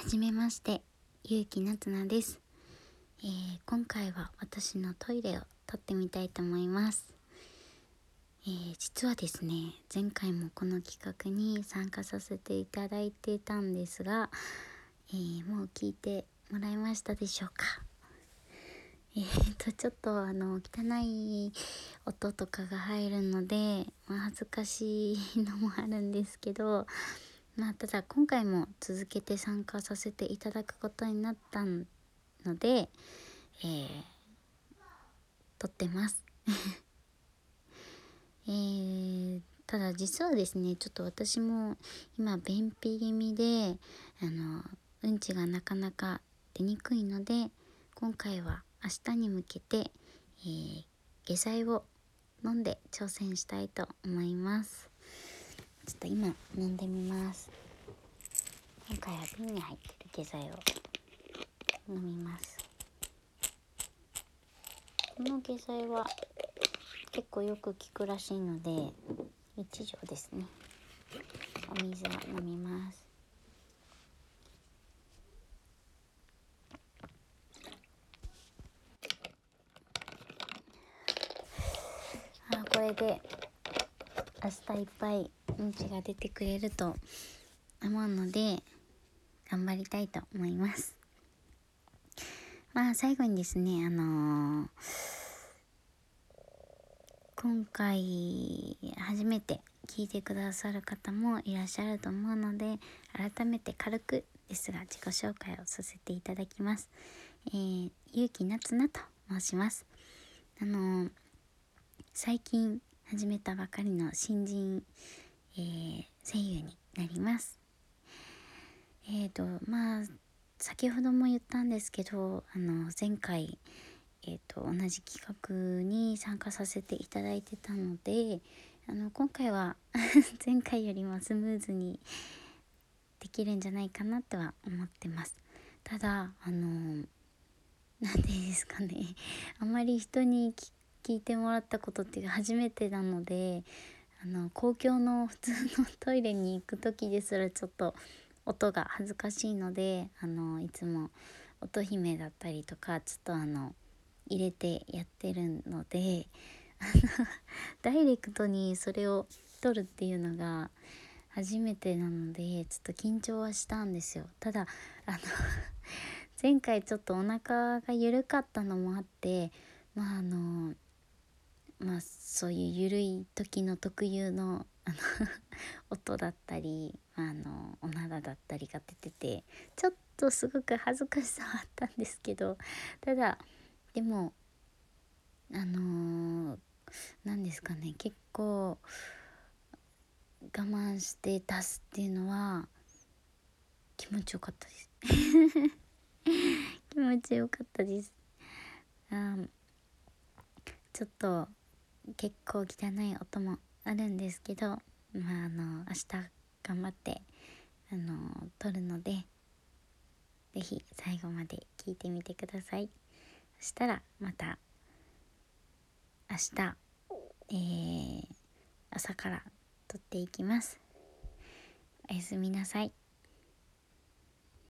はじめまして、ゆうきなつなです。今回は私のトイレを撮ってみたいと思います。実はですね、前回もこの企画に参加させていただいてたんですが、もう聞いてもらえましたでしょうか。ちょっと汚い音とかが入るので、恥ずかしいのもあるんですけど、ただ今回も続けて参加させていただくことになったので、撮ってます。ただ実はですね、ちょっと私も今便秘気味でうんちがなかなか出にくいので、今回は明日に向けて、下剤を飲んで挑戦したいと思います。ちょっと今飲んでみます。今回は瓶に入ってる下剤を飲みます。この下剤は結構よく効くらしいので1錠ですね。お水を飲みます。これで明日いっぱいうんちが出てくれると思うので頑張りたいと思います。最後にですね、今回初めて聞いてくださる方もいらっしゃると思うので、改めて軽くですが自己紹介をさせていただきます。ゆうきなつなと申します。最近始めたばかりの新人、声優になります。先ほども言ったんですけど、前回、同じ企画に参加させていただいてたので、今回は前回よりもスムーズにできるんじゃないかなとは思ってます。ただなんでですかねあんまり人に聞いてもらったことっていうか初めてなので、公共の普通のトイレに行く時ですらちょっと音が恥ずかしいので、いつも音姫だったりとかちょっと入れてやってるのでダイレクトにそれを撮るっていうのが初めてなのでちょっと緊張はしたんですよ。ただ前回ちょっとお腹が緩かったのもあって、そういう緩い時の特有の音だったり、おならだったりが出てて、ちょっとすごく恥ずかしさはあったんですけど、ただでもなんですかね、結構我慢して出すっていうのは気持ちよかったです気持ちよかったです。ちょっと結構汚い音もあるんですけど、明日頑張って撮るので、ぜひ最後まで聞いてみてください。そしたらまた明日、朝から撮っていきます。おやすみなさい。